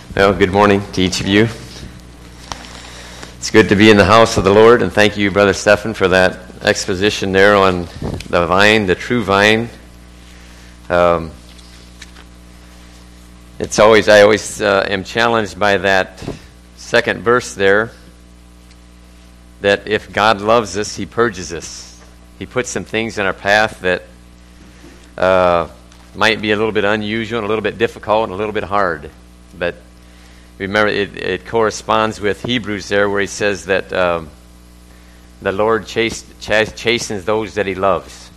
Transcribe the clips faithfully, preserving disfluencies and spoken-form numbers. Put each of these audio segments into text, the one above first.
Well, good morning to each of you. It's good to be in the house of the Lord, and thank you, Brother Stephan, for that exposition there on the vine, the true vine. Um, it's always, I always uh, am challenged by that second verse there, that if God loves us, He purges us. He puts some things in our path that uh, might be a little bit unusual, and a little bit difficult, and a little bit hard, but remember, it, it corresponds with Hebrews there, where he says that um, the Lord chas- chas- chastens those that He loves.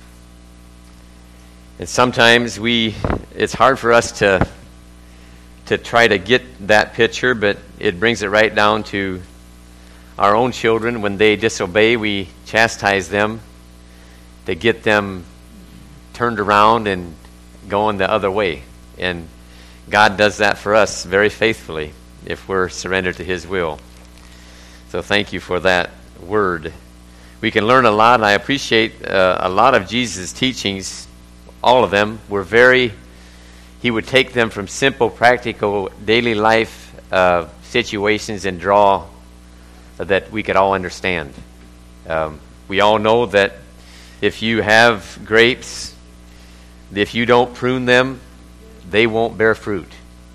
And sometimes we, it's hard for us to to try to get that picture, but it brings it right down to our own children. When they disobey, we chastise them to get them turned around and going the other way. And God does that for us very faithfully if we're surrendered to His will. So thank you for that word. We can learn a lot, and I appreciate uh, a lot of Jesus' teachings. All of them were very, He would take them from simple, practical, daily life uh, situations and draw that we could all understand. Um, we all know that if you have grapes, if you don't prune them, they won't bear fruit.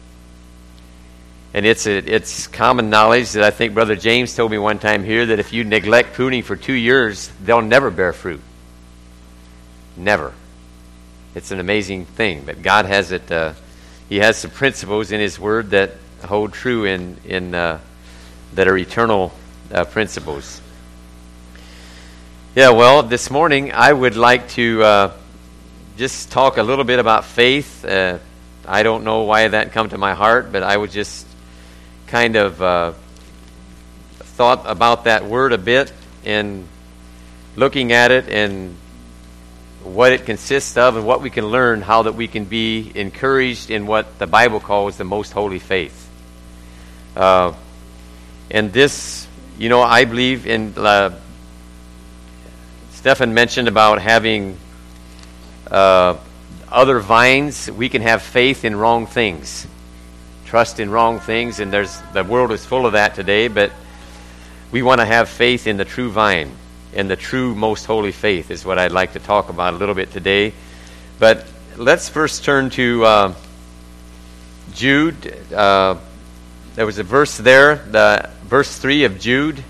And it's a, it's common knowledge that I think Brother James told me one time here that if you neglect pruning for two years, they'll never bear fruit. Never. It's an amazing thing. But God has it. Uh, he has some principles in His Word that hold true in in uh, that are eternal uh, principles. Yeah. Well, this morning I would like to uh, just talk a little bit about faith. Uh, I don't know why that come to my heart, but I was just kind of uh, thought about that word a bit and looking at it and what it consists of and what we can learn, how that we can be encouraged in what the Bible calls the most holy faith. Uh, and this, you know, I believe in, uh, Stephan mentioned about having uh, other vines. We can have faith in wrong things, trust in wrong things, and there's the world is full of that today, but we want to have faith in the true vine, and the true most holy faith is what I'd like to talk about a little bit today. But let's first turn to uh, Jude. Uh, there was a verse there, the verse three of Jude.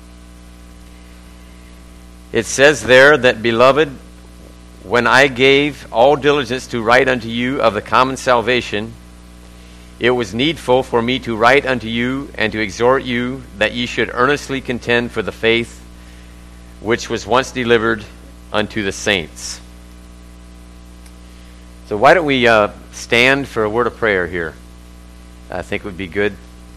It says there that, "Beloved, when I gave all diligence to write unto you of the common salvation, it was needful for me to write unto you and to exhort you that ye should earnestly contend for the faith which was once delivered unto the saints." So why don't we uh, stand for a word of prayer here? I think it would be good.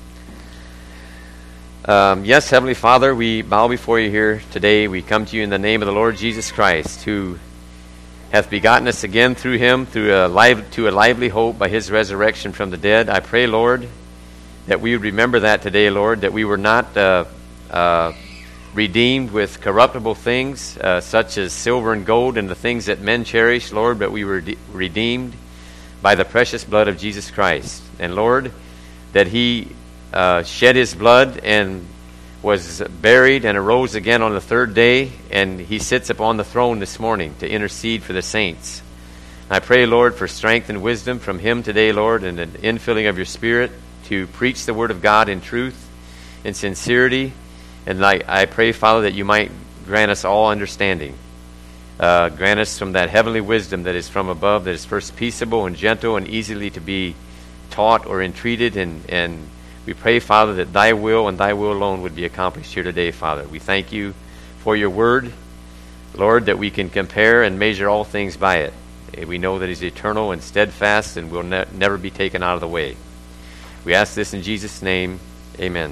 Um, yes, Heavenly Father, we bow before you here today. We come to you in the name of the Lord Jesus Christ, who hath begotten us again through Him, through a live, to a lively hope by His resurrection from the dead. I pray, Lord, that we would remember that today, Lord, that we were not uh, uh, redeemed with corruptible things, uh, such as silver and gold and the things that men cherish, Lord, but we were de- redeemed by the precious blood of Jesus Christ. And, Lord, that He uh, shed His blood and was buried and arose again on the third day, and He sits upon the throne this morning to intercede for the saints. I pray, Lord, for strength and wisdom from Him today, Lord, and an infilling of your Spirit to preach the Word of God in truth, in sincerity. And I, I pray, Father, that you might grant us all understanding. Uh, grant us from that heavenly wisdom that is from above, that is first peaceable and gentle and easily to be taught or entreated. And, and we pray, Father, that thy will and thy will alone would be accomplished here today, Father. We thank you for your word, Lord, that we can compare and measure all things by it. We know that it is eternal and steadfast and will ne- never be taken out of the way. We ask this in Jesus' name. Amen.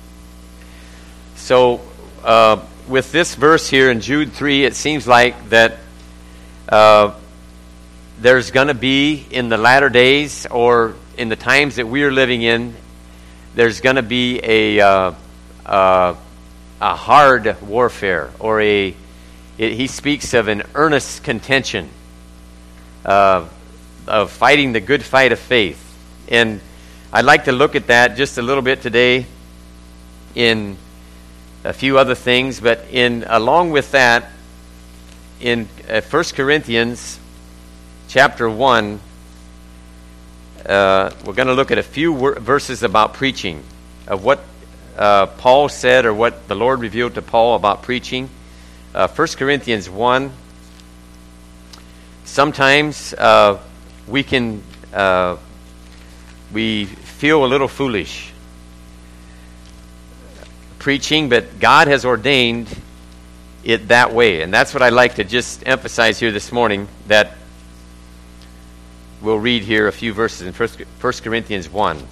So, uh, with this verse here in Jude three, it seems like that uh, there's going to be, in the latter days or in the times that we are living in, there's going to be a uh, uh, a hard warfare, or a it, he speaks of an earnest contention uh, of fighting the good fight of faith. And I'd like to look at that just a little bit today in a few other things, but in along with that, in uh, First Corinthians chapter one, uh, we're going to look at a few wor- verses about preaching, of what uh, Paul said or what the Lord revealed to Paul about preaching. Uh, First Corinthians one, sometimes uh, we can, uh, we feel a little foolish preaching, but God has ordained it that way. And that's what I'd like to just emphasize here this morning, that we'll read here a few verses in First Corinthians one.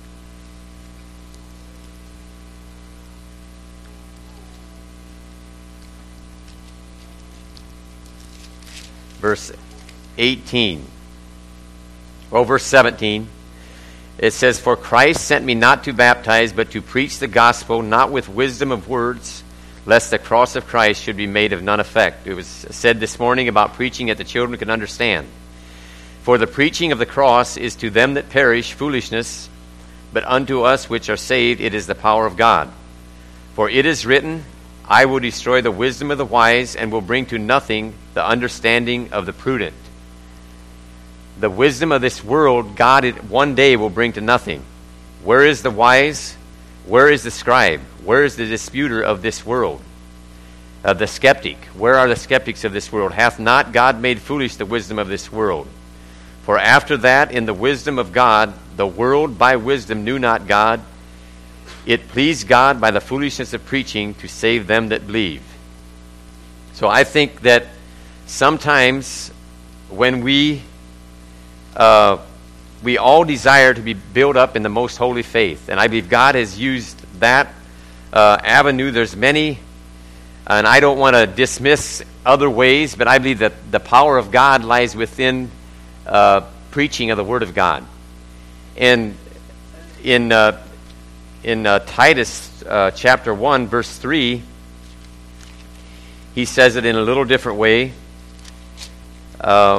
Verse eighteen. Well, verse seventeen. It says, "For Christ sent me not to baptize, but to preach the gospel, not with wisdom of words, lest the cross of Christ should be made of none effect." It was said this morning about preaching that the children can understand. "For the preaching of the cross is to them that perish foolishness, but unto us which are saved it is the power of God. For it is written, I will destroy the wisdom of the wise, and will bring to nothing the understanding of the prudent." The wisdom of this world, God one day will bring to nothing. Where is the wise? Where is the scribe? Where is the disputer of this world? Uh, the skeptic. Where are the skeptics of this world? Hath not God made foolish the wisdom of this world? For after that, in the wisdom of God, the world by wisdom knew not God. It pleased God by the foolishness of preaching to save them that believe. So I think that sometimes when we Uh, we all desire to be built up in the most holy faith. And I believe God has used that uh, avenue. There's many, and I don't want to dismiss other ways, but I believe that the power of God lies within uh, preaching of the Word of God. And in uh, in uh, Titus uh, chapter one, verse three, he says it in a little different way. Uh,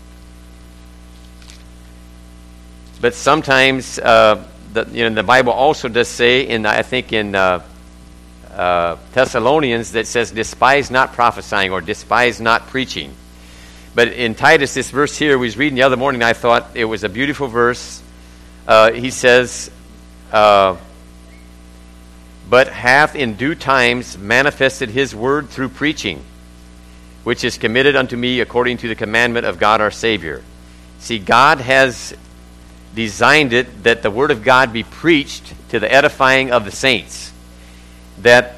But sometimes, uh, the, you know, the Bible also does say, in I think in uh, uh, Thessalonians, that says, "Despise not prophesying," or "despise not preaching." But in Titus, this verse here, we was reading the other morning, I thought it was a beautiful verse. Uh, he says, uh, "But hath in due times manifested his word through preaching, which is committed unto me according to the commandment of God our Savior." See, God has designed it that the Word of God be preached to the edifying of the saints, that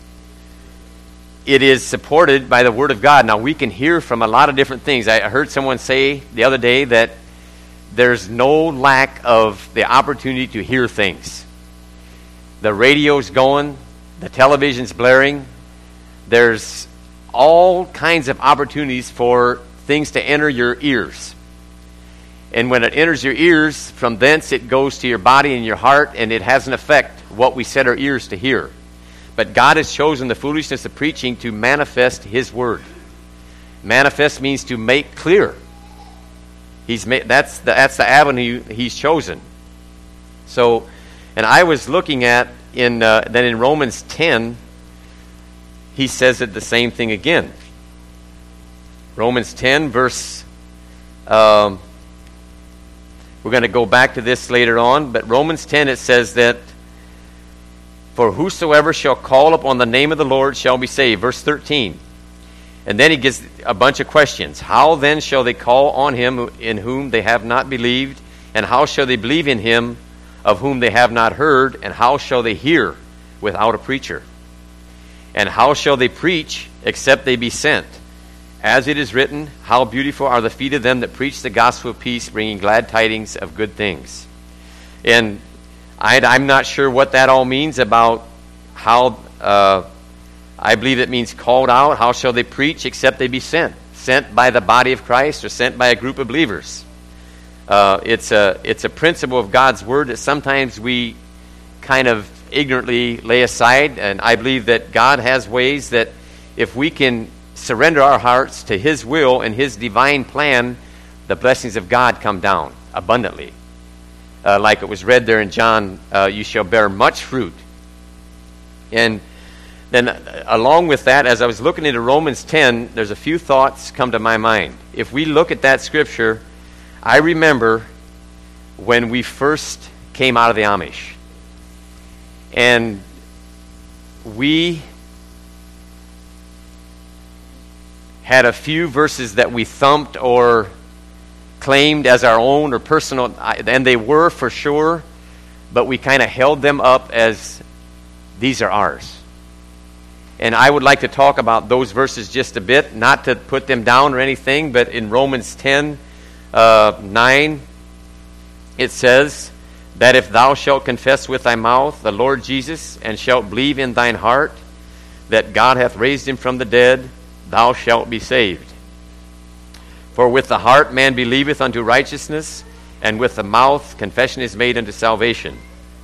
it is supported by the Word of God. Now, we can hear from a lot of different things. I heard someone say the other day that there's no lack of the opportunity to hear things. The radio's going, the television's blaring, there's all kinds of opportunities for things to enter your ears. And when it enters your ears, from thence it goes to your body and your heart, and it has an effect, what we set our ears to hear. But God has chosen the foolishness of preaching to manifest His Word. Manifest means to make clear. He's made, that's the, that's the avenue He's chosen. So, and I was looking at, in uh, then in Romans ten, he says it the same thing again. Romans ten, verse... Um, We're going to go back to this later on, but Romans ten, it says that, "For whosoever shall call upon the name of the Lord shall be saved." Verse thirteen. And then he gives a bunch of questions. "How then shall they call on him in whom they have not believed? And how shall they believe in him of whom they have not heard? And how shall they hear without a preacher? And how shall they preach except they be sent? As it is written, how beautiful are the feet of them that preach the gospel of peace, bringing glad tidings of good things." And I, I'm not sure what that all means about how, uh, I believe it means called out. How shall they preach except they be sent? Sent by the body of Christ, or sent by a group of believers. Uh, it's a it's a principle of God's Word that sometimes we kind of ignorantly lay aside. And I believe that God has ways that if we can surrender our hearts to His will and His divine plan, the blessings of God come down abundantly. uh, like it was read there in John, uh, you shall bear much fruit. And then uh, along with that, as I was looking into Romans ten, there's a few thoughts come to my mind. If we look at that scripture, I remember when we first came out of the Amish. And we had a few verses that we thumped or claimed as our own or personal, and they were for sure, but we kind of held them up as these are ours. And I would like to talk about those verses just a bit, not to put them down or anything, but in Romans ten, uh, nine, it says that if thou shalt confess with thy mouth the Lord Jesus, and shalt believe in thine heart that God hath raised him from the dead, thou shalt be saved. For with the heart man believeth unto righteousness, and with the mouth confession is made unto salvation.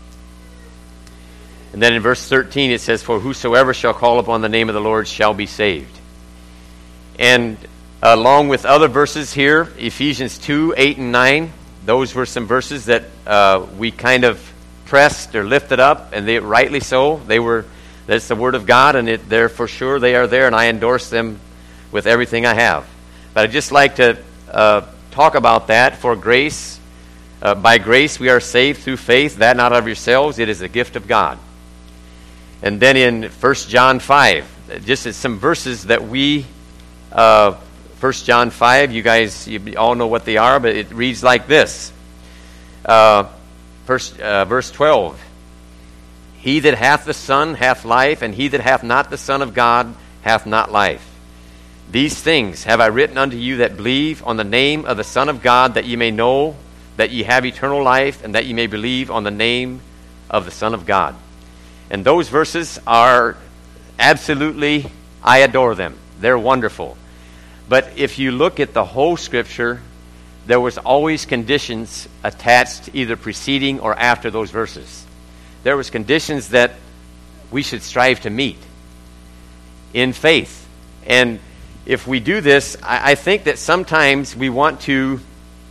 And then in verse thirteen it says, for whosoever shall call upon the name of the Lord shall be saved. And along with other verses here, Ephesians two, eight and nine, those were some verses that uh, we kind of pressed or lifted up, and they rightly so. They were, that's the Word of God, and it, they're for sure they are there, and I endorse them with everything I have. But I'd just like to uh, talk about that. For grace, uh, by grace we are saved through faith, that not of yourselves, it is a gift of God. And then in First John five, just as some verses that we, uh, First John five, you guys you all know what they are, but it reads like this. Uh, first, uh, verse twelve, he that hath the Son hath life, and he that hath not the Son of God hath not life. These things have I written unto you that believe on the name of the Son of God, that ye may know that ye have eternal life, and that ye may believe on the name of the Son of God. And those verses are absolutely, I adore them. They're wonderful. But if you look at the whole Scripture, there was always conditions attached either preceding or after those verses. There was conditions that we should strive to meet in faith. And if we do this, I, I think that sometimes we want to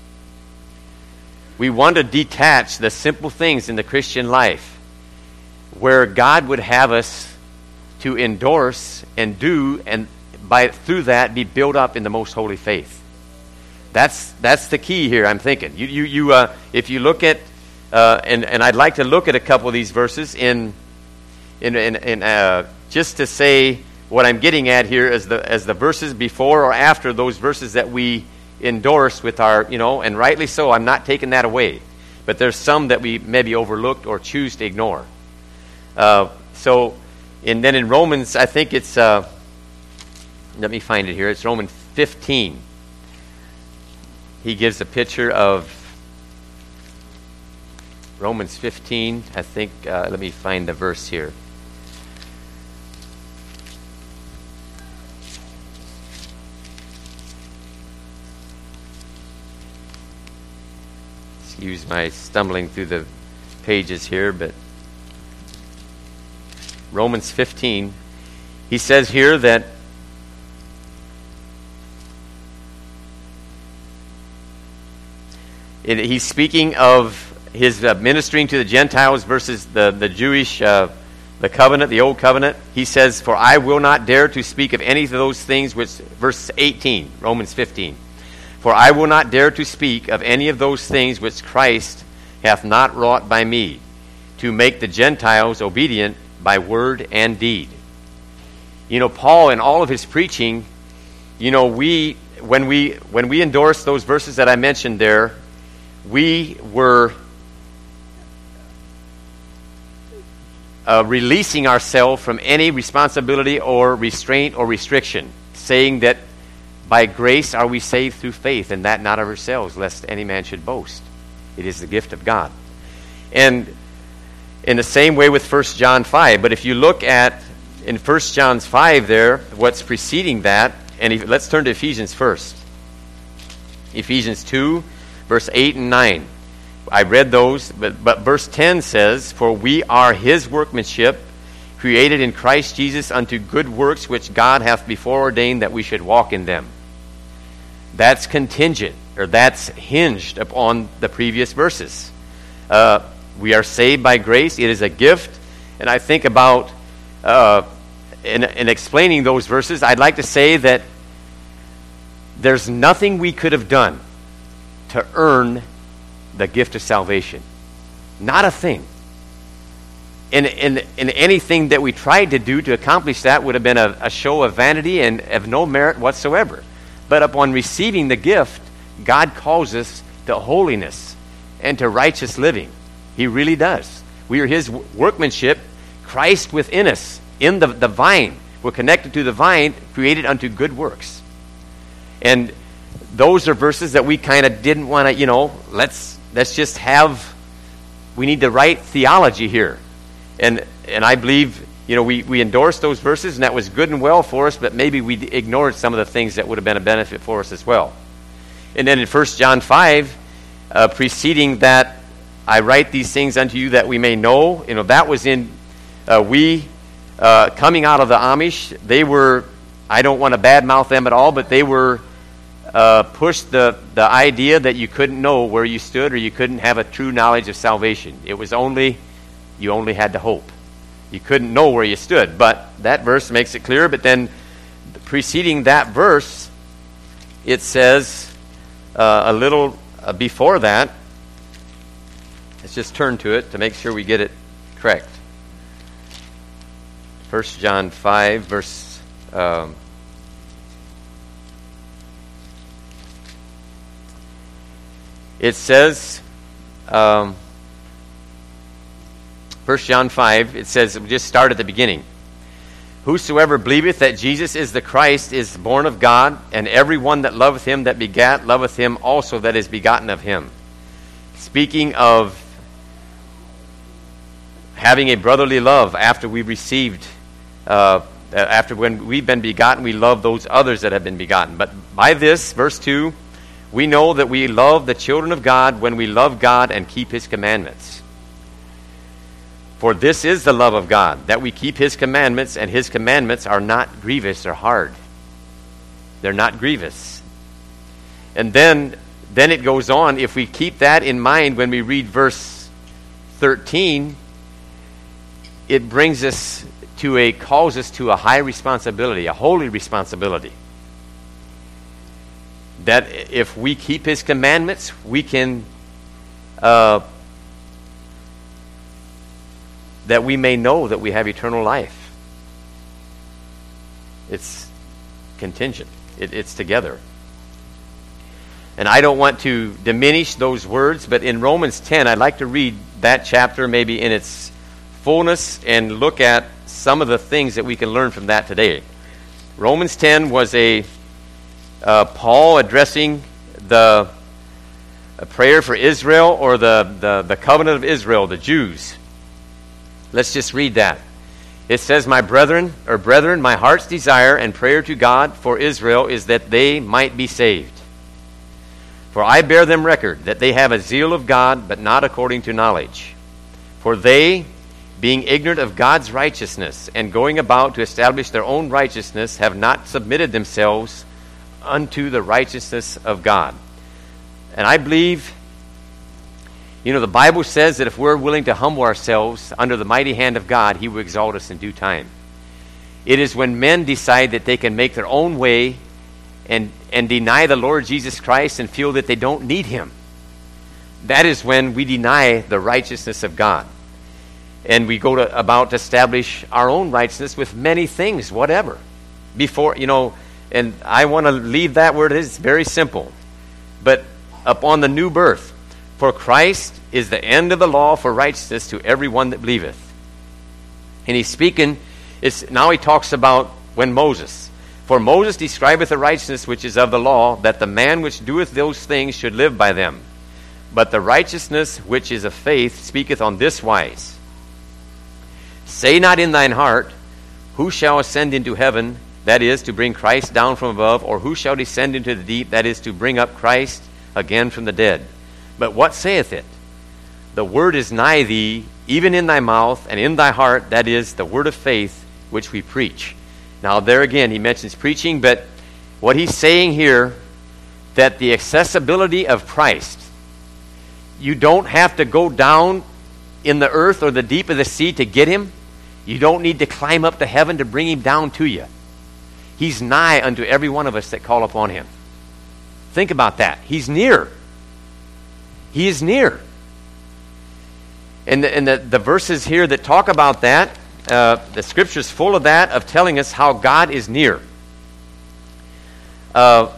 we want to detach the simple things in the Christian life, where God would have us to endorse and do, and by through that be built up in the most holy faith. That's that's the key here, I'm thinking. You you you uh, if you look at uh, and and I'd like to look at a couple of these verses in in in, in uh, just to say what I'm getting at here as the as the verses before or after those verses that we endorse with our, you know, and rightly so. I'm not taking that away, but there's some that we maybe overlooked or choose to ignore. Uh, so, and then in Romans, I think it's, uh, let me find it here. It's Romans fifteen. He gives a picture of Romans fifteen. I think, uh, let me find the verse here. Excuse my stumbling through the pages here, but Romans fifteen, he says here that it, he's speaking of his uh, ministering to the Gentiles versus the, the Jewish, uh, the covenant, the old covenant. He says, for I will not dare to speak of any of those things which, verse eighteen, Romans fifteen. For I will not dare to speak of any of those things which Christ hath not wrought by me, to make the Gentiles obedient by word and deed. You know, Paul, in all of his preaching, you know, we when we when we endorse those verses that I mentioned there, we were uh, releasing ourselves from any responsibility or restraint or restriction, saying that by grace are we saved through faith, and that not of ourselves, lest any man should boast. It is the gift of God. And in the same way with First John five. But if you look at, in First John five there, what's preceding that, and if, let's turn to Ephesians first. Ephesians two, verse eight and nine. I read those, but, but verse ten says, for we are his workmanship, created in Christ Jesus unto good works, which God hath before ordained that we should walk in them. That's contingent, or that's hinged upon the previous verses. Uh, we are saved by grace. It is a gift. And I think about, uh, in, in explaining those verses, I'd like to say that there's nothing we could have done to earn the gift of salvation. Not a thing. In, in, in anything that we tried to do to accomplish that would have been a, a show of vanity and of no merit whatsoever. But upon receiving the gift, God calls us to holiness and to righteous living. He really does. We are His workmanship, Christ within us, in the, the vine. We're connected to the vine, created unto good works. And those are verses that we kind of didn't want to, you know, let's let's just have, we need the right theology here. And and I believe, you know, we, we endorsed those verses, and that was good and well for us, but maybe we ignored some of the things that would have been a benefit for us as well. And then in First John five, uh, preceding that, I write these things unto you that we may know, you know, that was in, uh, we, uh, coming out of the Amish, they were, I don't want to badmouth them at all, but they were uh, pushed the, the idea that you couldn't know where you stood, or you couldn't have a true knowledge of salvation. It was only, you only had to hope. You couldn't know where you stood. But that verse makes it clear. But then preceding that verse, it says uh, a little uh, before that, let's just turn to it to make sure we get it correct. First John five, verse um, it says, um, First John five, it says, we just start at the beginning. Whosoever believeth that Jesus is the Christ is born of God, and every one that loveth him that begat loveth him also that is begotten of him. Speaking of having a brotherly love after we've received, uh, after when we've been begotten, we love those others that have been begotten. But by this, verse two, we know that we love the children of God when we love God and keep His commandments. For this is the love of God, that we keep His commandments, and His commandments are not grievous or hard. They're not grievous. And then, then it goes on, if we keep that in mind when we read verse thirteen, it brings us to a, calls us to a high responsibility, a holy responsibility. That if we keep His commandments, we can, uh, that we may know that we have eternal life. It's contingent. It, it's together. And I don't want to diminish those words, but in Romans ten, I'd like to read that chapter maybe in its fullness and look at some of the things that we can learn from that today. Romans ten was a uh, Paul addressing the a prayer for Israel, or the, the, the covenant of Israel, the Jews. Let's just read that. It says, My brethren, or brethren, my heart's desire and prayer to God for Israel is that they might be saved. For I bear them record that they have a zeal of God, but not according to knowledge. For they, being ignorant of God's righteousness, and going about to establish their own righteousness, have not submitted themselves unto the righteousness of God. And I believe, you know, the Bible says that if we're willing to humble ourselves under the mighty hand of God, He will exalt us in due time. It is when men decide that they can make their own way and, and deny the Lord Jesus Christ and feel that they don't need Him. That is when we deny the righteousness of God. And we go to, about to establish our own righteousness with many things, whatever. Before, you know, and I want to leave that where it is. It's very simple. But upon the new birth, for Christ is the end of the law for righteousness to every one that believeth. And he's speaking, it's, now he talks about when Moses, for Moses describeth the righteousness which is of the law, that the man which doeth those things should live by them. But the righteousness which is of faith speaketh on this wise. Say not in thine heart, who shall ascend into heaven, that is, to bring Christ down from above, or who shall descend into the deep, that is, to bring up Christ again from the dead. But what saith it? The word is nigh thee, even in thy mouth and in thy heart, that is, the word of faith which we preach. Now there again, he mentions preaching, but what he's saying here, that the accessibility of Christ You don't have to go down in the earth or the deep of the sea to get him. You don't need to climb up to heaven to bring him down to you. He's nigh unto every one of us that call upon him. Think about that. He's near. He is near. And the, and the, the verses here that talk about that, uh, the Scripture's full of that, of telling us how God is near. Uh,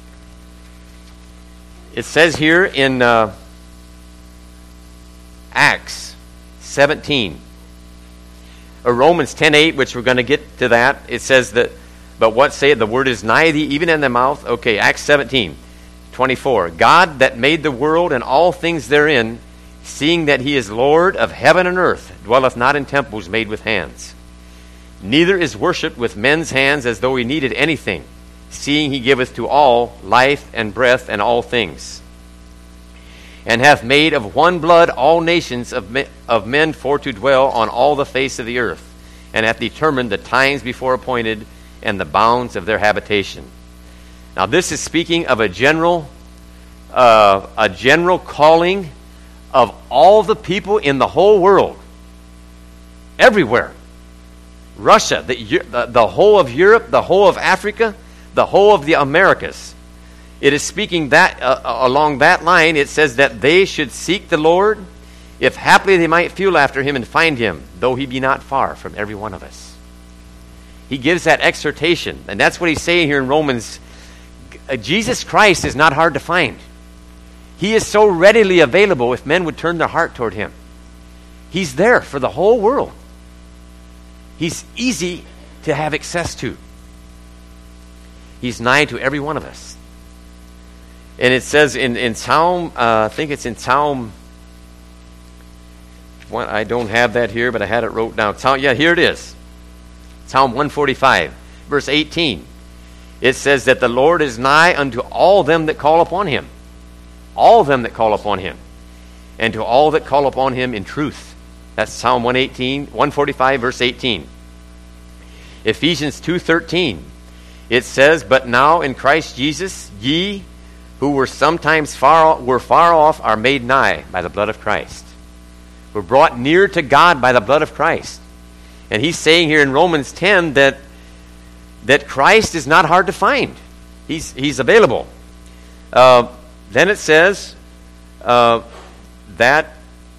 it says here in uh, Acts seventeen, or Romans ten eight, which we're going to get to that. It says that, but what saith, the word is nigh thee, even in the mouth. Okay, Acts seventeen twenty-four. God that made the world and all things therein, seeing that he is Lord of heaven and earth, dwelleth not in temples made with hands. Neither is worshipped with men's hands as though he needed anything, seeing he giveth to all life and breath and all things. And hath made of one blood all nations of men, of men for to dwell on all the face of the earth, and hath determined the times before appointed and the bounds of their habitation. Now this is speaking of a general, uh, a general calling of all the people in the whole world, everywhere. Russia, the, the, the whole of Europe, the whole of Africa, the whole of the Americas. It is speaking that uh, along that line. It says that they should seek the Lord, if haply they might feel after him and find him, though he be not far from every one of us. He gives that exhortation, and that's what he's saying here in Romans. Jesus Christ is not hard to find. He is so readily available if men would turn their heart toward him. He's there for the whole world. He's easy to have access to. He's nigh to every one of us. And it says in, in Psalm, uh, I think it's in Psalm, one, I don't have that here, but I had it wrote down. Psalm, yeah, here it is. Psalm one forty-five, verse eighteen. It says that the Lord is nigh unto all them that call upon him. All them that call upon him. And to all that call upon him in truth. That's Psalm one eighteen, one forty-five, verse eighteen. Ephesians two thirteen. It says, but now in Christ Jesus, ye who were sometimes far were far off are made nigh by the blood of Christ. We're brought near to God by the blood of Christ. And he's saying here in Romans ten that that Christ is not hard to find. He's he's available. Uh, then it says uh, that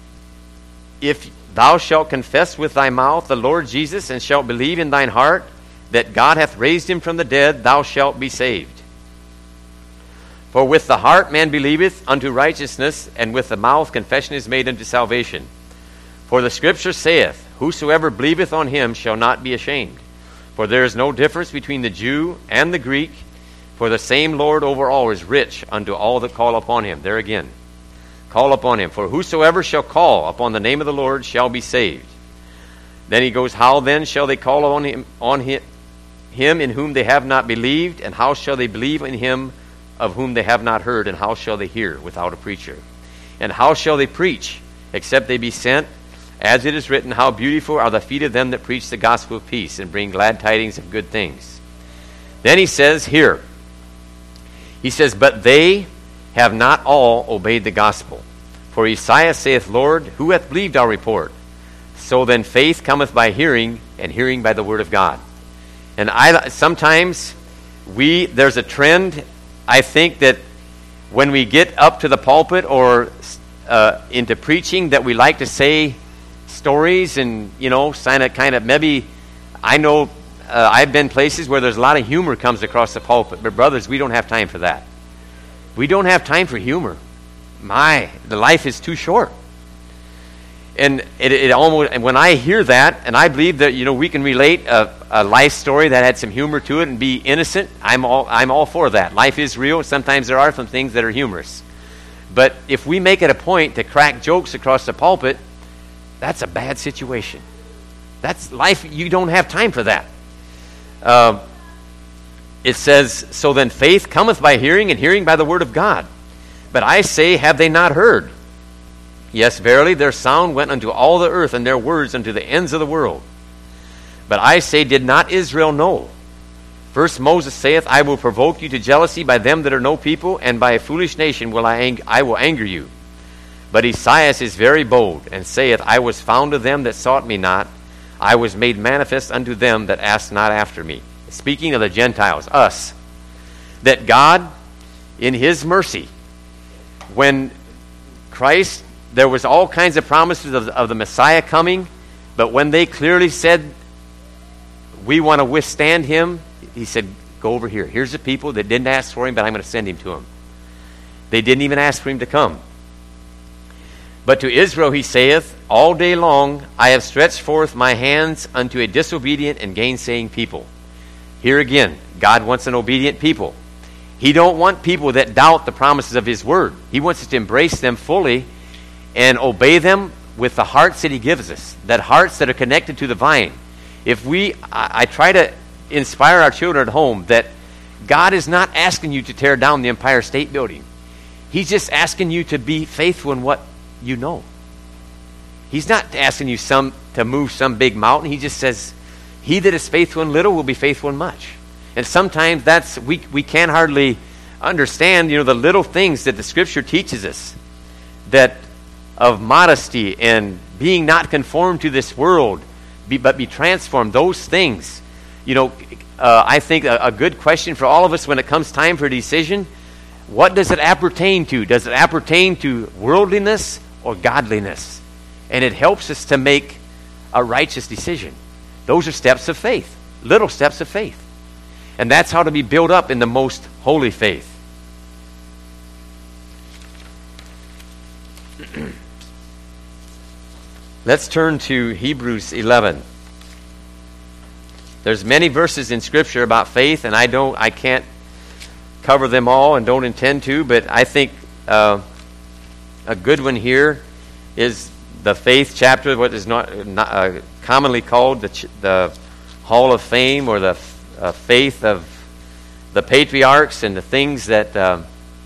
if thou shalt confess with thy mouth the Lord Jesus, and shalt believe in thine heart that God hath raised him from the dead, thou shalt be saved. For with the heart man believeth unto righteousness, and with the mouth confession is made unto salvation. For the Scripture saith, whosoever believeth on him shall not be ashamed. For there is no difference between the Jew and the Greek, for the same Lord over all is rich unto all that call upon him. There again, call upon him. For whosoever shall call upon the name of the Lord shall be saved. Then he goes, how then shall they call on him, on him, him in whom they have not believed? And how shall they believe in him of whom they have not heard? And how shall they hear without a preacher? And how shall they preach except they be sent? As it is written, how beautiful are the feet of them that preach the gospel of peace and bring glad tidings of good things. Then he says here, he says, but they have not all obeyed the gospel. For Isaiah saith, Lord, who hath believed our report? So then faith cometh by hearing, and hearing by the word of God. And I sometimes we there's a trend, I think, that when we get up to the pulpit or uh, into preaching, that we like to say stories and, you know, sign a kind of, maybe, I know uh, I've been places where there's a lot of humor comes across the pulpit, but brothers, we don't have time for that. We don't have time for humor. My, the life is too short. And it, it almost, and when I hear that, and I believe that, you know, we can relate a, a life story that had some humor to it and be innocent, I'm all I'm all for that. Life is real. Sometimes there are some things that are humorous. But if we make it a point to crack jokes across the pulpit, that's a bad situation. That's life. You don't have time for that. Uh, it says, so then faith cometh by hearing, and hearing by the word of God. But I say, have they not heard? Yes, verily, their sound went unto all the earth, and their words unto the ends of the world. But I say, did not Israel know? First Moses saith, I will provoke you to jealousy by them that are no people, and by a foolish nation will I, ang- I will anger you. But Esaias is very bold, and saith, I was found of them that sought me not. I was made manifest unto them that asked not after me. Speaking of the Gentiles, us, that God, in his mercy, when Christ, there was all kinds of promises of, of the Messiah coming, but when they clearly said, we want to withstand him, he said, go over here. Here's the people that didn't ask for him, but I'm going to send him to them. They didn't even ask for him to come. But to Israel he saith, all day long I have stretched forth my hands unto a disobedient and gainsaying people. Here again, God wants an obedient people. He don't want people that doubt the promises of his word. He wants us to embrace them fully and obey them with the hearts that he gives us, that hearts that are connected to the vine. If we, I, I try to inspire our children at home that God is not asking you to tear down the Empire State Building. He's just asking you to be faithful in what you know. He's not asking you some to move some big mountain. He just says, he that is faithful in little will be faithful in much. And sometimes that's, we, we can't hardly understand, you know, the little things that the Scripture teaches us, that of modesty and being not conformed to this world, be, but be transformed. Those things, you know, uh, I think a, a good question for all of us when it comes time for a decision, what does it appertain to? Does it appertain to worldliness or godliness? And it helps us to make a righteous decision. Those are steps of faith, little steps of faith. And that's how to be built up in the most holy faith. Let's turn to Hebrews eleven. There's many verses in Scripture about faith, and I don't, I can't cover them all, and don't intend to. But I think uh, a good one here is the faith chapter, what is not, not uh, commonly called the, ch- the Hall of Fame, or the uh, faith of the patriarchs and the things that uh,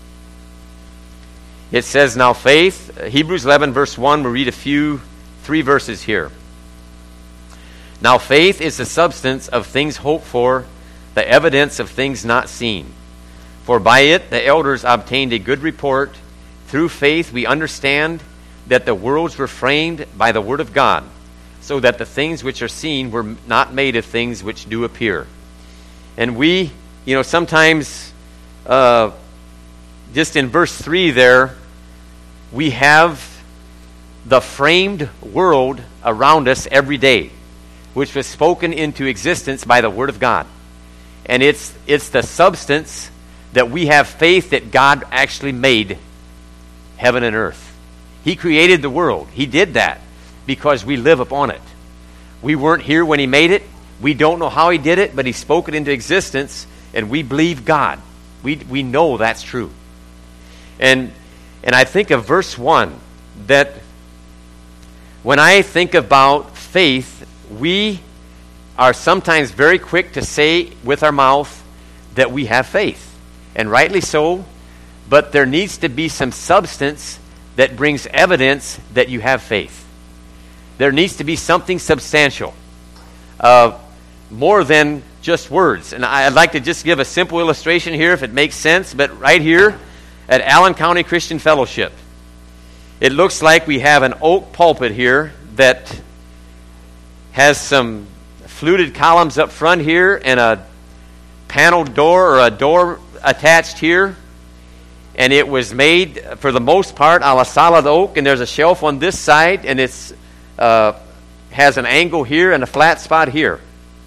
it says. Now faith, Hebrews eleven verse one, we'll read a few, three verses here. Now faith is the substance of things hoped for, the evidence of things not seen. For by it the elders obtained a good report. Through faith we understand that the worlds were framed by the word of God, so that the things which are seen were not made of things which do appear. And we, you know, sometimes, uh, just in verse three there, we have the framed world around us every day, which was spoken into existence by the word of God. And it's it's the substance that we have faith that God actually made heaven and earth. He created the world. He did that because we live upon it. We weren't here when he made it. We don't know how he did it, but he spoke it into existence, and we believe God. We we know that's true. And and I think of verse one, that when I think about faith, we are sometimes very quick to say with our mouth that we have faith. And rightly so, but there needs to be some substance that brings evidence that you have faith. There needs to be something substantial, uh, more than just words. And I'd like to just give a simple illustration here, if it makes sense. But right here at Allen County Christian Fellowship, it looks like we have an oak pulpit here that has some fluted columns up front here and a paneled door or a door attached here. And it was made, for the most part, a la solid oak. And there's a shelf on this side, and it's uh, has an angle here and a flat spot here.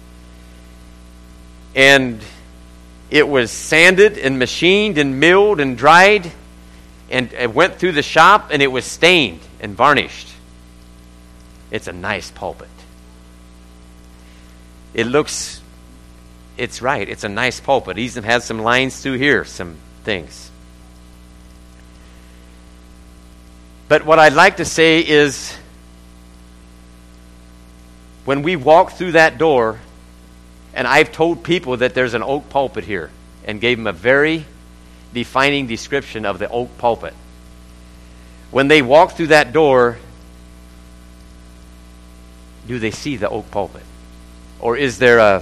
And it was sanded and machined and milled and dried, and it went through the shop, and it was stained and varnished. It's a nice pulpit. It looks, it's right, it's a nice pulpit. It even has some lines through here, some things. But what I'd like to say is, when we walk through that door, and I've told people that there's an oak pulpit here, and gave them a very defining description of the oak pulpit. When they walk through that door, do they see the oak pulpit? Or is there a,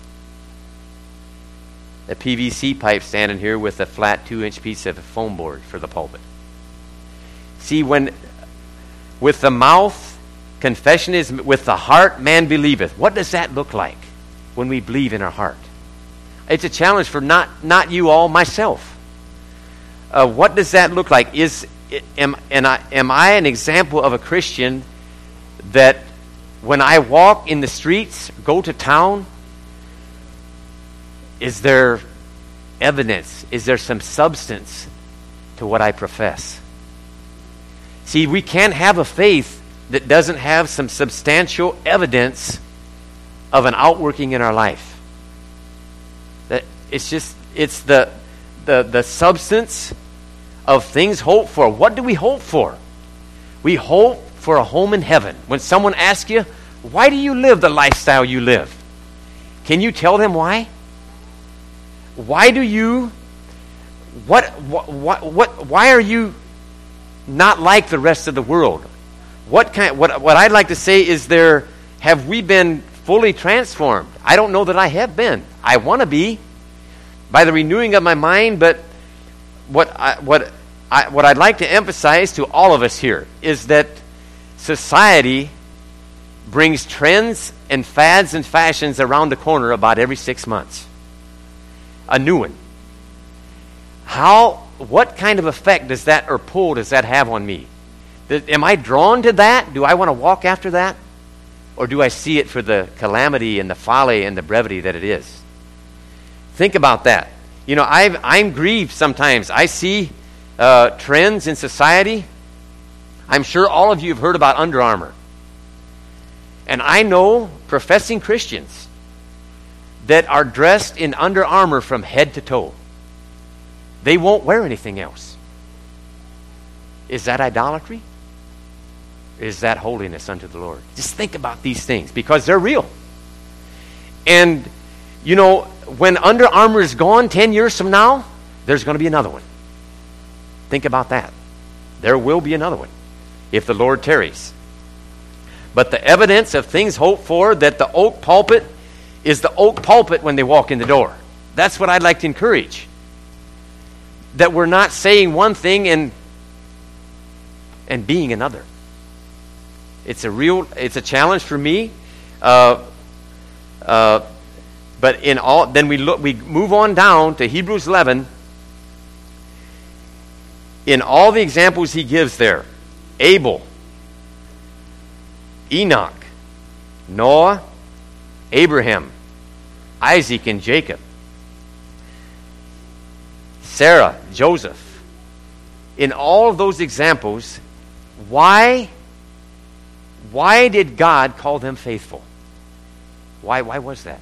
a P V C pipe standing here with a flat two-inch piece of foam board for the pulpit? See, when with the mouth, confession is, with the heart, man believeth. What does that look like when we believe in our heart? It's a challenge for not, not you all, myself. Uh, what does that look like? Is am, and I, am I an example of a Christian that when I walk in the streets, go to town, is there evidence? Is there some substance to what I profess? See, we can't have a faith that doesn't have some substantial evidence of an outworking in our life. That it's just, it's the, the, the substance of things hoped for. What do we hope for? We hope for a home in heaven. When someone asks you, why do you live the lifestyle you live? Can you tell them why? Why do you, what, what, what, what why are you not like the rest of the world? What kind, what, what I'd like to say is there, have we been fully transformed? I don't know that I have been. I want to be by the renewing of my mind, but what I, what I, what I'd like to emphasize to all of us here is that society brings trends and fads and fashions around the corner about every six months. A new one. How, what kind of effect does that or pull does that have on me? Am I drawn to that? Do I want to walk after that? Or do I see it for the calamity and the folly and the brevity that it is? Think about that. You know, I've, I'm grieved sometimes. I see uh, trends in society. I'm sure all of you have heard about Under Armour. And I know professing Christians that are dressed in Under Armour from head to toe. They won't wear anything else. Is that idolatry? Is that holiness unto the Lord? Just think about these things because they're real. And, you know, when Under Armour is gone ten years from now, there's going to be another one. Think about that. There will be another one if the Lord tarries. But the evidence of things hoped for, that the oak pulpit is the oak pulpit when they walk in the door. That's what I'd like to encourage. That we're not saying one thing and and being another. It's a real, it's a challenge for me. Uh, uh, but in all, then we look, we move on down to Hebrews eleven. In all the examples he gives there, Abel, Enoch, Noah, Abraham, Isaac and Jacob, Sarah, Joseph. In all of those examples, why, why did God call them faithful? Why, why was that?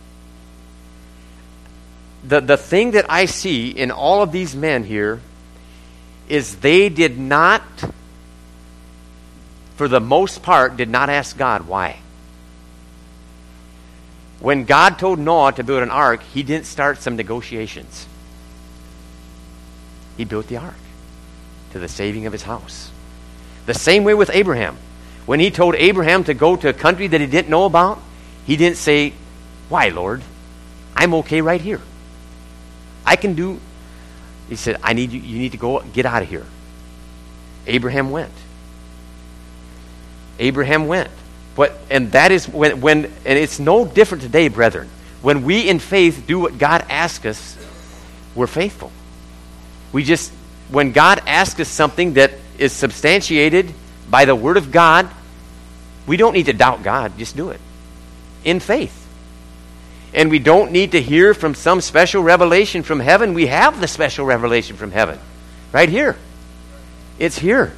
The, the thing that I see in all of these men here is they did not, for the most part, did not ask God why. When God told Noah to build an ark, he didn't start some negotiations. He built the ark to the saving of his house. The same way with Abraham. When he told Abraham to go to a country that he didn't know about, he didn't say, why, Lord? I'm okay right here. I can do... He said, I need you, you need to go, get out of here. Abraham went. Abraham went. But, and that is when, when, and it's no different today, brethren. When we in faith do what God asks us, we're faithful. We just, when God asks us something that is substantiated by the Word of God, we don't need to doubt God. Just do it. In faith. And we don't need to hear from some special revelation from heaven. We have the special revelation from heaven. Right here. It's here.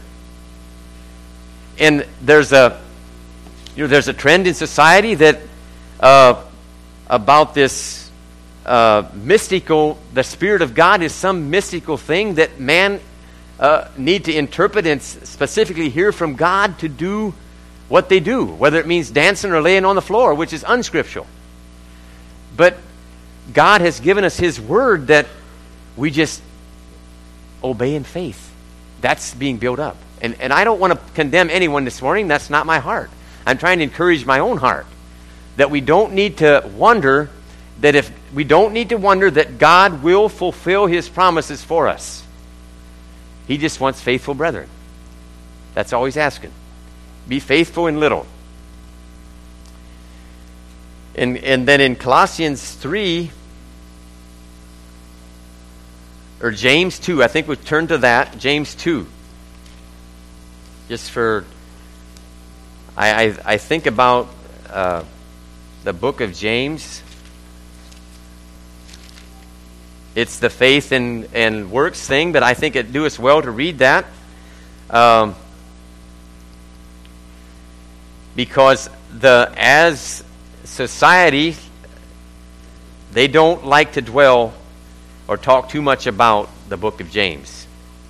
And there's a, you know, there's a trend in society that uh, about this uh, mystical, the Spirit of God is some mystical thing that man uh, need to interpret and specifically hear from God to do what they do, whether it means dancing or laying on the floor, which is unscriptural. But God has given us His Word that we just obey in faith. That's being built up. And, and I don't want to condemn anyone this morning. That's not my heart. I'm trying to encourage my own heart. That we don't need to wonder that if we don't need to wonder that God will fulfill His promises for us. He just wants faithful brethren. That's all he's asking. Be faithful in little. And, and then in Colossians three, or James two, I think we turn to that, James two. Just for, I, I, I think about uh, the book of James. It's the faith and, and works thing, but I think it do us well to read that. Um, because the as society, they don't like to dwell or talk too much about the book of James.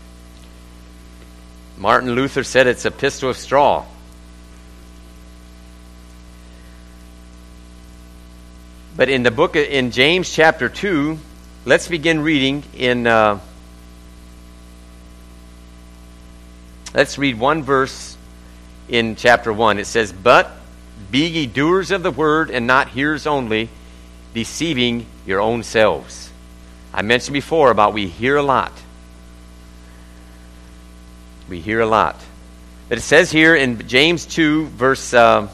Martin Luther said it's a pistol of straw. But in the book, in James chapter two, let's begin reading in, uh, let's read one verse in chapter one. It says, "But be ye doers of the word, and not hearers only, deceiving your own selves." I mentioned before about we hear a lot. We hear a lot. But it says here in James two, verse... Uh,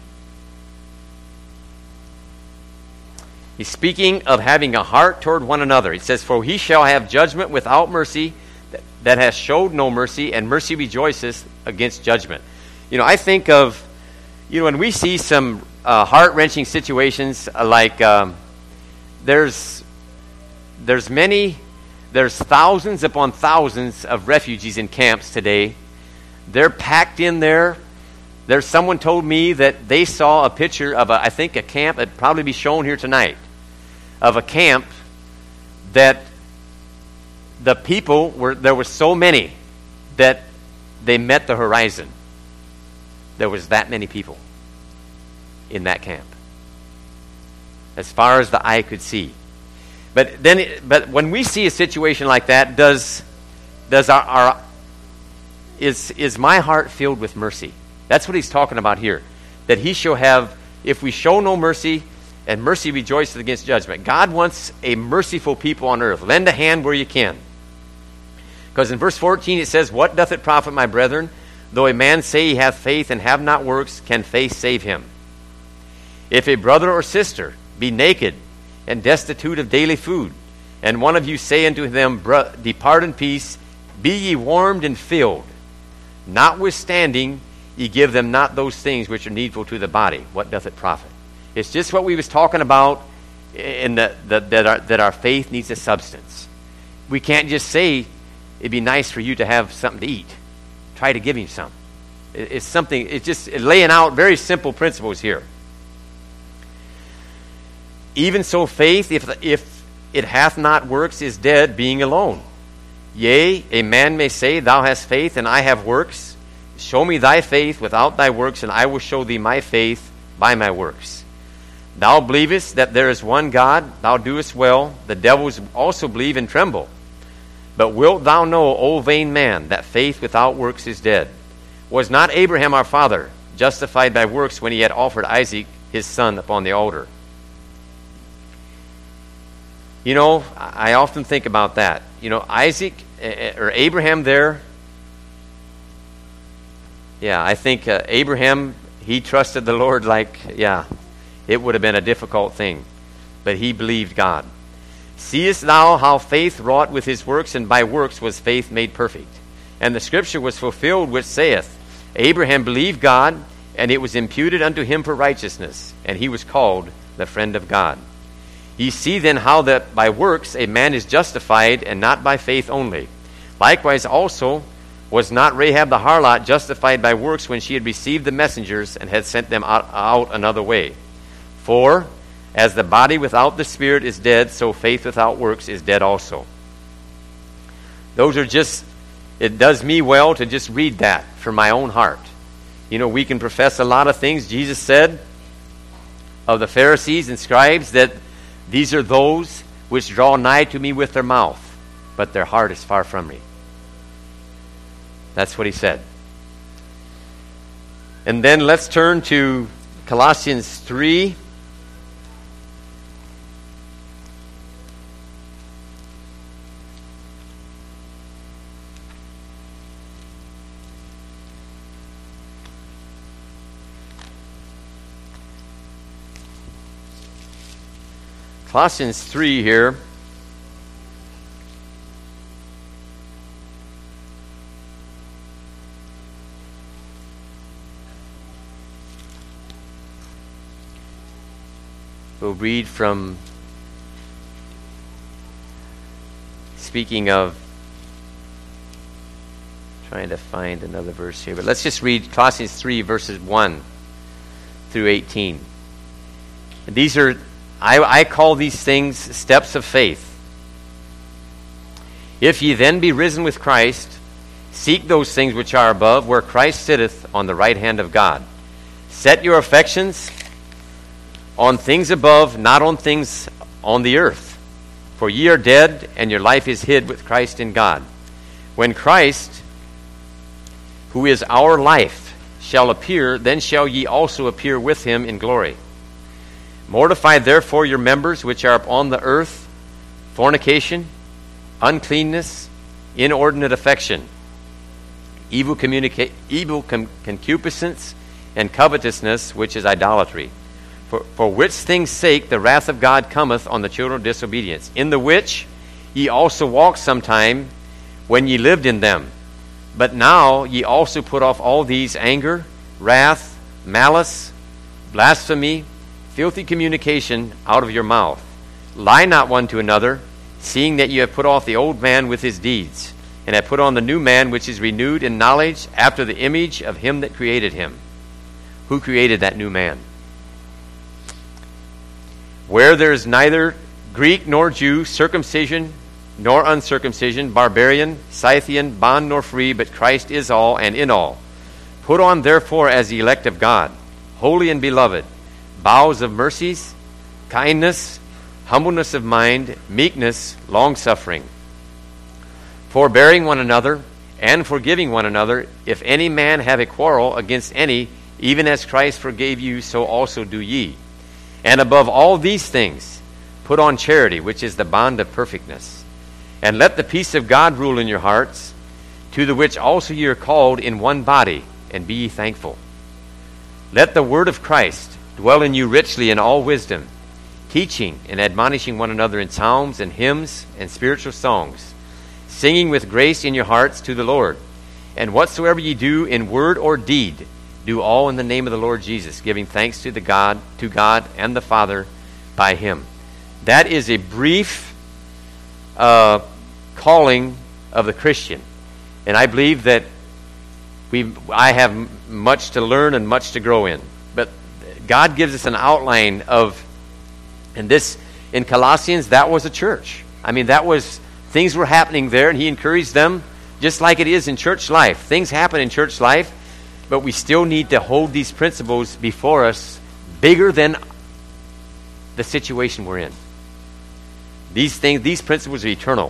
he's speaking of having a heart toward one another. He says, "For he shall have judgment without mercy, that, that has showed no mercy, and mercy rejoiceth against judgment." You know, I think of, you know, when we see some uh, heart-wrenching situations, uh, like um, there's there's many, there's thousands upon thousands of refugees in camps today. They're packed in there. There's someone told me that they saw a picture of, a, I think, a camp, it'd probably be shown here tonight, of a camp that the people were, there were so many that they met the horizon. There was that many people in that camp, as far as the eye could see. But then, it, but when we see a situation like that, does does our, our is is my heart filled with mercy? That's what he's talking about here. That he shall have, if we show no mercy, and mercy rejoices against judgment. God wants a merciful people on earth. Lend a hand where you can. Because in verse fourteen it says, "What doth it profit, my brethren, though a man say he hath faith and have not works, can faith save him? If a brother or sister be naked and destitute of daily food, and one of you say unto them, Depart in peace, be ye warmed and filled, notwithstanding ye give them not those things which are needful to the body, what doth it profit?" It's just what we was talking about in the, the, that, our, that our faith needs a substance. We can't just say, it'd be nice for you to have something to eat. Try to give him some. It, it's something, it's just laying out very simple principles here. "Even so faith, if, if it hath not works, is dead, being alone. Yea, a man may say, Thou hast faith, and I have works. Show me thy faith without thy works, and I will show thee my faith by my works. Thou believest that there is one God, thou doest well. The devils also believe and tremble. But wilt thou know, O vain man, that faith without works is dead? Was not Abraham our father justified by works when he had offered Isaac his son upon the altar?" You know, I often think about that. You know, Isaac, or Abraham there, yeah, I think uh, Abraham, he trusted the Lord like, yeah, it would have been a difficult thing. But he believed God. "Seest thou how faith wrought with his works, and by works was faith made perfect? And the scripture was fulfilled which saith, Abraham believed God, and it was imputed unto him for righteousness, and he was called the friend of God. Ye see then how that by works a man is justified, and not by faith only. Likewise also was not Rahab the harlot justified by works when she had received the messengers and had sent them out, out another way? For as the body without the spirit is dead, so faith without works is dead also." Those are just, it does me well to just read that for my own heart. You know, we can profess a lot of things. Jesus said of the Pharisees and scribes that these are those which draw nigh to me with their mouth, but their heart is far from me. That's what he said. And then let's turn to Colossians three. Colossians three here. We'll read from, speaking of, trying to find another verse here, but let's just read Colossians three, verses one through eighteen. And these are, I, I call these things steps of faith. If ye then be risen with Christ, seek those things which are above, where Christ sitteth on the right hand of God. Set your affections on things above, not on things on the earth. For ye are dead, and your life is hid with Christ in God. When Christ, who is our life, shall appear, then shall ye also appear with him in glory. Mortify therefore your members which are upon the earth, fornication, uncleanness, inordinate affection, evil, communica- evil con- concupiscence, and covetousness, which is idolatry. For, for which things' sake the wrath of God cometh on the children of disobedience, in the which ye also walked sometime when ye lived in them. But now ye also put off all these: anger, wrath, malice, blasphemy, filthy communication out of your mouth. Lie not one to another, seeing that you have put off the old man with his deeds, and have put on the new man, which is renewed in knowledge after the image of him that created him. Who created that new man? Where there is neither Greek nor Jew, circumcision nor uncircumcision, barbarian, Scythian, bond nor free, but Christ is all and in all. Put on therefore as the elect of God, holy and beloved, bowels of mercies, kindness, humbleness of mind, meekness, long-suffering, forbearing one another, and forgiving one another, if any man have a quarrel against any, even as Christ forgave you, so also do ye. And above all these things, put on charity, which is the bond of perfectness. And let the peace of God rule in your hearts, to the which also ye are called in one body, and be ye thankful. Let the word of Christ dwell in you richly in all wisdom, teaching and admonishing one another in psalms and hymns and spiritual songs, singing with grace in your hearts to the Lord. And whatsoever ye do in word or deed, do all in the name of the Lord Jesus, giving thanks to the God, to God and the Father by him. That is a brief uh, calling of the Christian. And I believe that we, I have much to learn and much to grow in. But God gives us an outline of, and this, in Colossians, that was a church. I mean, that was, things were happening there, and he encouraged them, just like it is in church life. Things happen in church life, but we still need to hold these principles before us, bigger than the situation we're in. These things, these principles are eternal.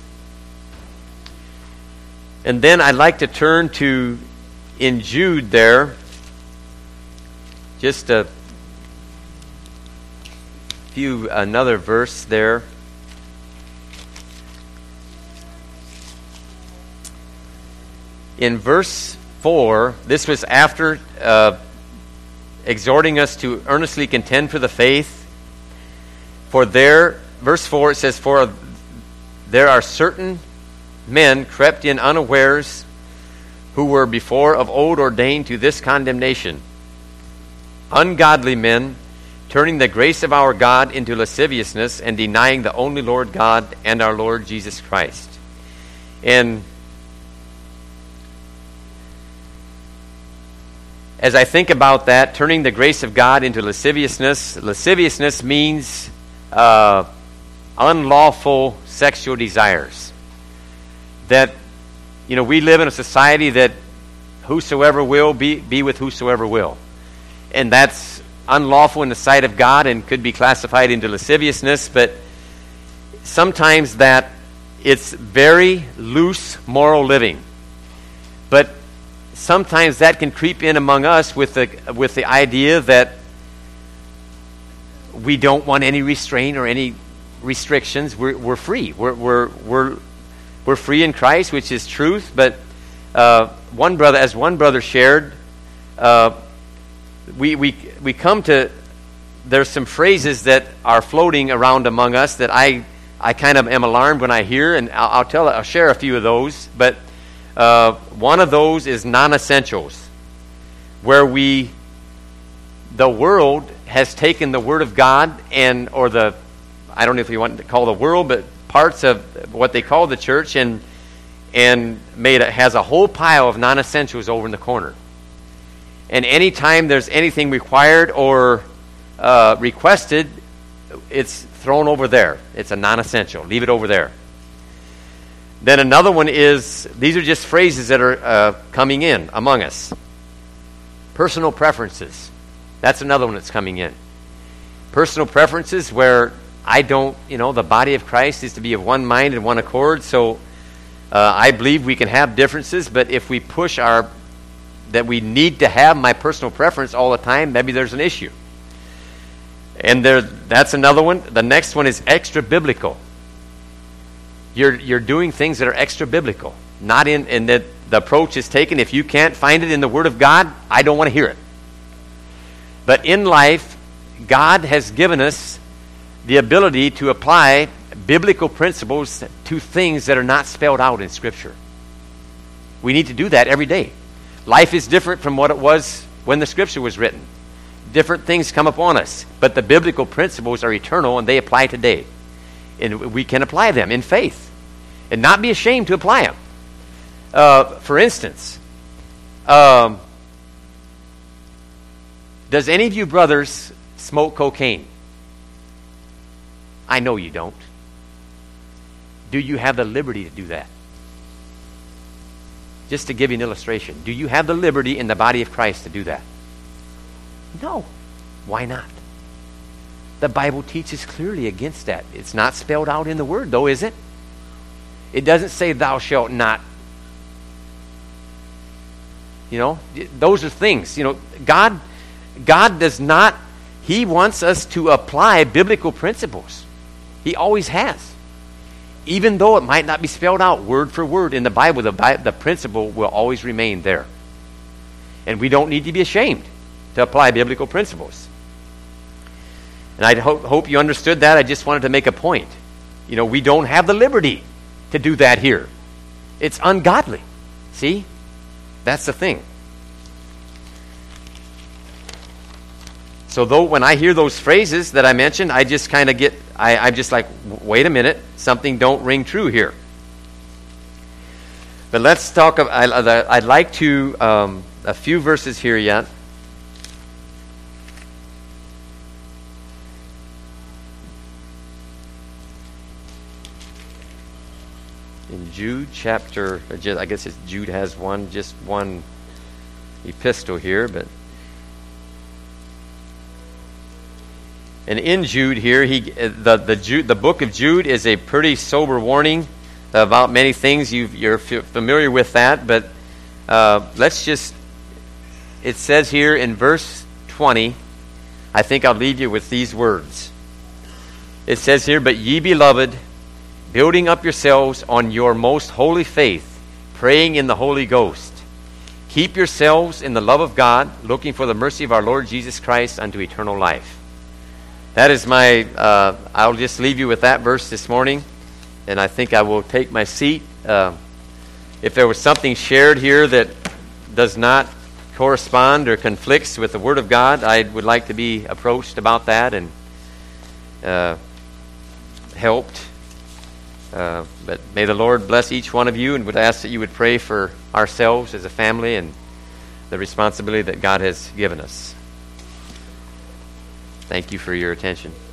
And then I'd like to turn to, in Jude there, just a few, another verse there. In verse four, this was after uh, exhorting us to earnestly contend for the faith. For there, verse four, it says, for there are certain men crept in unawares, who were before of old ordained to this condemnation, ungodly men, turning the grace of our God into lasciviousness, and denying the only Lord God and our Lord Jesus Christ. And as I think about that, turning the grace of God into lasciviousness, lasciviousness means uh, unlawful sexual desires. That, you know, we live in a society that whosoever will be, be with whosoever will. And that's unlawful in the sight of God and could be classified into lasciviousness, but sometimes that it's very loose moral living. But sometimes that can creep in among us with the with the idea that we don't want any restraint or any restrictions. We're we're free. We're we're we're we're free in Christ, which is truth. But uh, one brother, as one brother shared, uh, we we we come to there's some phrases that are floating around among us that I I kind of am alarmed when I hear, and I'll, I'll tell I'll share a few of those. But uh, one of those is non-essentials, where we the world has taken the Word of God and or the I don't know if you want to call the world, but parts of what they call the church, and and made it has a whole pile of non-essentials over in the corner. And anytime there's anything required or uh, requested, it's thrown over there. It's a non-essential. Leave it over there. Then another one is, these are just phrases that are uh, coming in among us. Personal preferences. That's another one that's coming in. Personal preferences where I don't, you know, the body of Christ is to be of one mind and one accord. So uh, I believe we can have differences, but if we push our, that we need to have my personal preference all the time, maybe there's an issue. And there, that's another one. The next one is extra biblical. You're you're doing things that are extra biblical, not in, in that the approach is taken. If you can't find it in the Word of God, I don't want to hear it. But in life, God has given us the ability to apply biblical principles to things that are not spelled out in Scripture. We need to do that every day. Life is different from what it was when the Scripture was written. Different things come upon us, but the biblical principles are eternal and they apply today. And we can apply them in faith and not be ashamed to apply them. Uh, for instance, um, does any of you brothers smoke cocaine? I know you don't. Do you have the liberty to do that? Just to give you an illustration, do you have the liberty in the body of Christ to do that? No. Why not? The Bible teaches clearly against that. It's not spelled out in the Word, though, is it? It doesn't say, thou shalt not. You know, those are things. You know, God, God does not, He wants us to apply biblical principles. He always has. Even though it might not be spelled out word for word in the Bible, the, Bi- the principle will always remain there. And we don't need to be ashamed to apply biblical principles. And I hope, hope you understood that. I just wanted to make a point. You know, we don't have the liberty to do that here. It's ungodly. See? That's the thing. So though when I hear those phrases that I mentioned, I just kind of get, I, I'm just like, wait a minute, something don't ring true here. But let's talk, I, I'd like to, um, a few verses here yet. In Jude chapter, I guess it's Jude has one, just one epistle here, but and in Jude here, he the the Jude, the book of Jude is a pretty sober warning about many things. You've, you're familiar with that, but uh, let's just. It says here in verse twenty. I think I'll leave you with these words. It says here, "But ye beloved, building up yourselves on your most holy faith, praying in the Holy Ghost. Keep yourselves in the love of God, looking for the mercy of our Lord Jesus Christ unto eternal life." That is my, uh, I'll just leave you with that verse this morning, and I think I will take my seat. Uh, if there was something shared here that does not correspond or conflicts with the Word of God, I would like to be approached about that and uh, helped. Uh, but may the Lord bless each one of you, and would ask that you would pray for ourselves as a family and the responsibility that God has given us. Thank you for your attention.